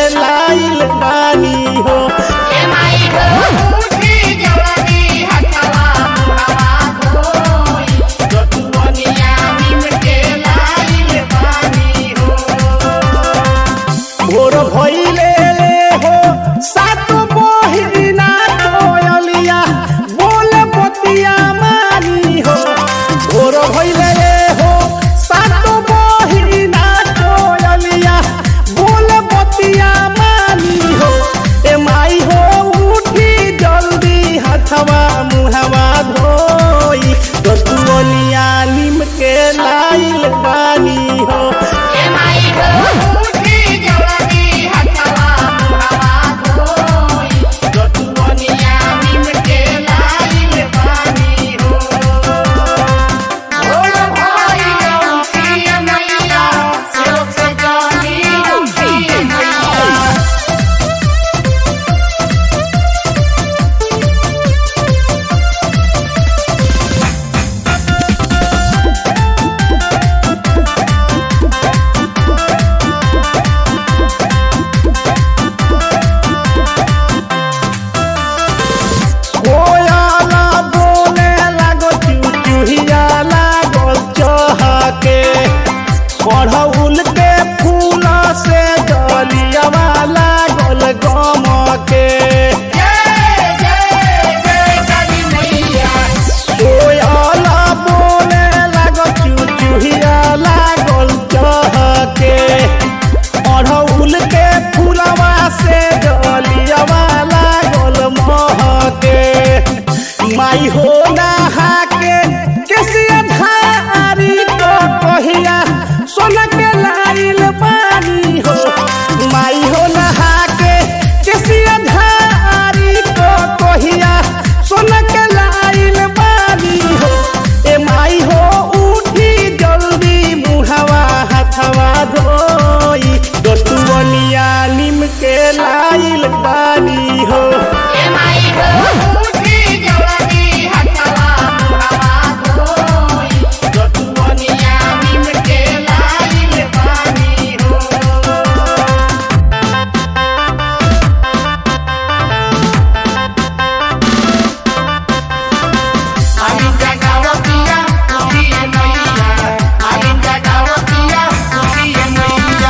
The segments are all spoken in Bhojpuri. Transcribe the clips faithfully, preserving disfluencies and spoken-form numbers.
लाइल बानी हो। ए माई हो उठी जल्दी हथवा मुहवा धोई जतुवनिया नीम के लाइल बानी हो। भोर भइले हो सात बहिना कोयलिया बोल बतिया मानी हो। भोर भइले हो सात बहिना कोयलिया बोल बतिया मानी हो। ए माई हो उठी जल्दी हथवा मुहवा धोई जतुवनिया नीम के लाइल बानी हो। ए माई हो उठी जल्दी हथवा मुहवा धोई जतुवनिया नीम के लाइल बानी हो। भोर भइल उठी मैया सेवक से जानी उठी मैया। कोयला बोले लागो चुचुहिया लागल चहके बढ़ौल के फूल से डलियावा लागल गमके। जय जय जय काली मैया। कोयला बोले लागो चुचुहिया लागल चहके बढ़ौल के फूलवा से डलियावा लागल महके। माई हो नहा के केसिया धारी को कहिया सोना के लाइल पानी हो। माई हो नहा के केसिया धारी को कहिया सोना के लाइल पानी हो। ए माई हो उठी जल्दी मुहवा हथवा धोई जतुवनिया नीम के लाइल बानी हो। ए माई हो उठी जल्दी हथवा मुहवा धोई जतुवनिया नीम के लाइल बानी हो। आमी जगावतिया उठी मैया। आमी जगावतिया उठी मैया।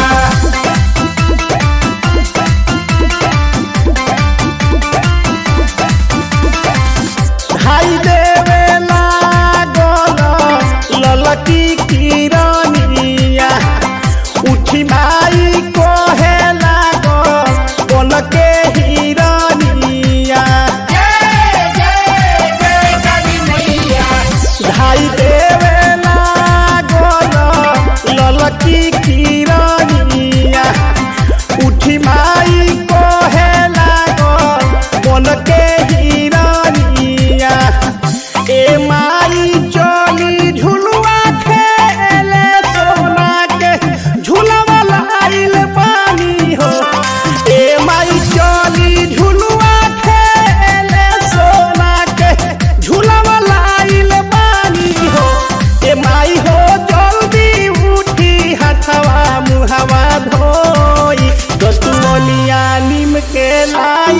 भाई देवे लागल ललकी किरनिया उठी माई कहे लागल बन के हिरनिया। जय जय जय काली मैया। भाई देवे लागल ललकी किरनिया उठी माई कहे लागल बन के हिरनिया। ए माई चली झुलुआ खेले सोना के झुलवा लाइल पानी हो। ए माई चली झुलुआ खेले सोना के झुलवा लाइल पानी हो। ए माई हो जल्दी उठी हथवा मुहवा धोई जतुवनिया नीम के लाई